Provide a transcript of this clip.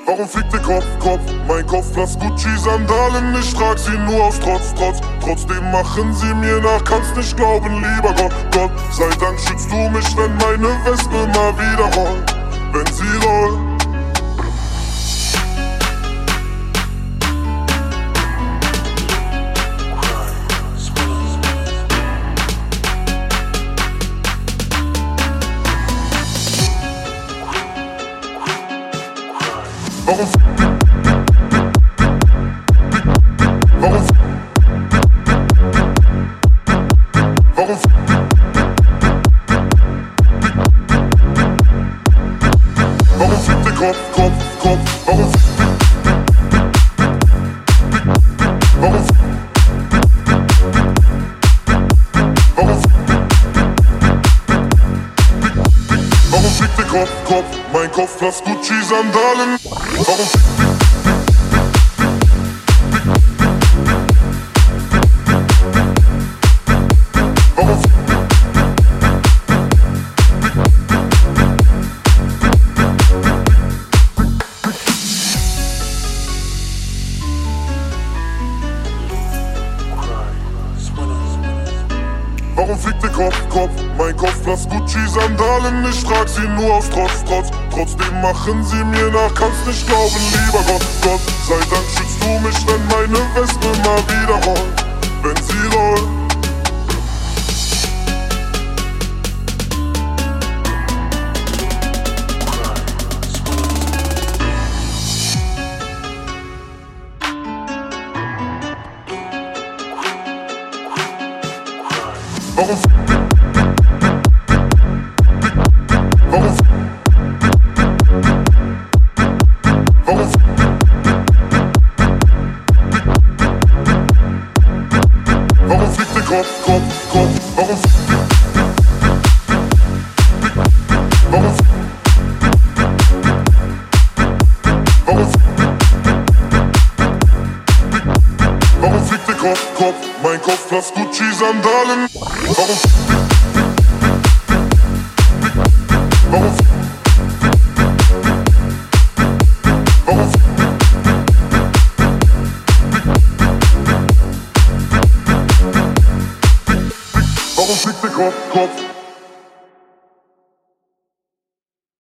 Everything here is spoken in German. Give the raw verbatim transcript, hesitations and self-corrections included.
Warum fliegt der Kopf, Kopf? Mein Kopf blass Gucci-Sandalen, ich trag sie nur aus Trotz, Trotz. Trotzdem machen sie mir nach, kannst nicht glauben, lieber Gott, Gott. Sei Dank schützt du mich, wenn meine Wespe mal wieder rollt, wenn sie rollt. Warum Warum Warum Warum fliegt der Kopf, Kopf, Kopf? Warum Warum Warum Warum fliegt der Kopf, Kopf? Mein Kopf blass Gucci-Sandalen. Warum Warum Warum fliegt der Kopf, Kopf? Mein Kopf blass Gucci-Sandalen, ich trag sie nur aus Trotz, Trotz. Trotzdem machen sie mir nach, kannst nicht glauben, lieber Gott, Gott. Sei Dank schützt du mich, wenn meine Wespe mal wieder rollt, wenn sie rollt. Warum Warum Warum Warum fliegt der Kopf, Kopf, Kopf? Warum Warum Warum Warum fliegt der Kopf, Kopf? Mein Kopf blass Gucci-Sandalen. Warum Warum Warum Warum fliegt der Kopf, Kopf?